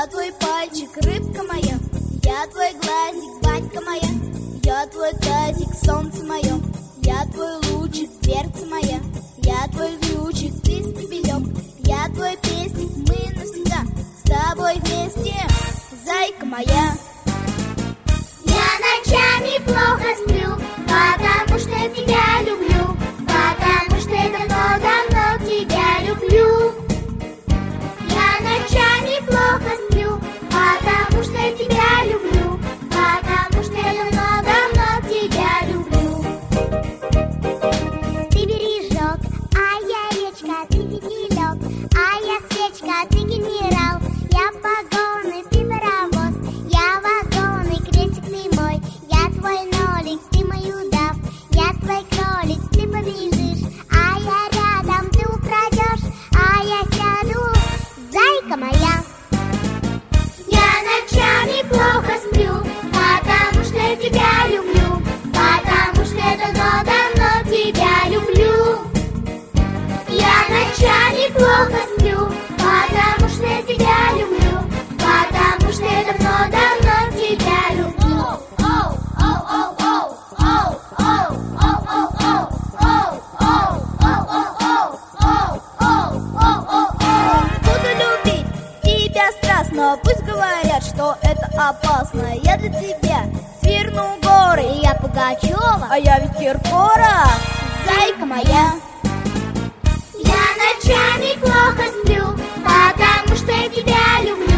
Я твой пальчик, рыбка моя, я твой глазик, банька моя, я твой тазик, солнце мое, я твой лучик, дверца моя, я твой вьючик, ты стебелек, я твой песник, мы навсегда с тобой вместе, зайка моя. Я ночами плохо сплю, потому что тебя люблю, потому что давно тебя люблю. Я ночами плохо сплю, потому что тебя люблю, потому что давно тебя люблю. Ты бережок, а я речка, ты фитилек, а я свечка, ты генерал. Я погоны, ты паровоз, я вагон и крестик ты мой. Я твой нолик, ты мой удав, я твой кролик, ты побежишь, а я рядом, ты украдешь, а я сяду, зайка моя. Я ночами плохо сплю, потому что тебя люблю, потому что давно тебя люблю. Я ночами плохо сплю, потому что тебя люблю, потому что давно тебя люблю. Буду любить тебя страстно, пусть говорят, что это опасно. Я для тебя сверну горы, Я Пугачева, а я ведь Киркоров, зайка моя. я ночами плохо сплю, потому что тебя люблю.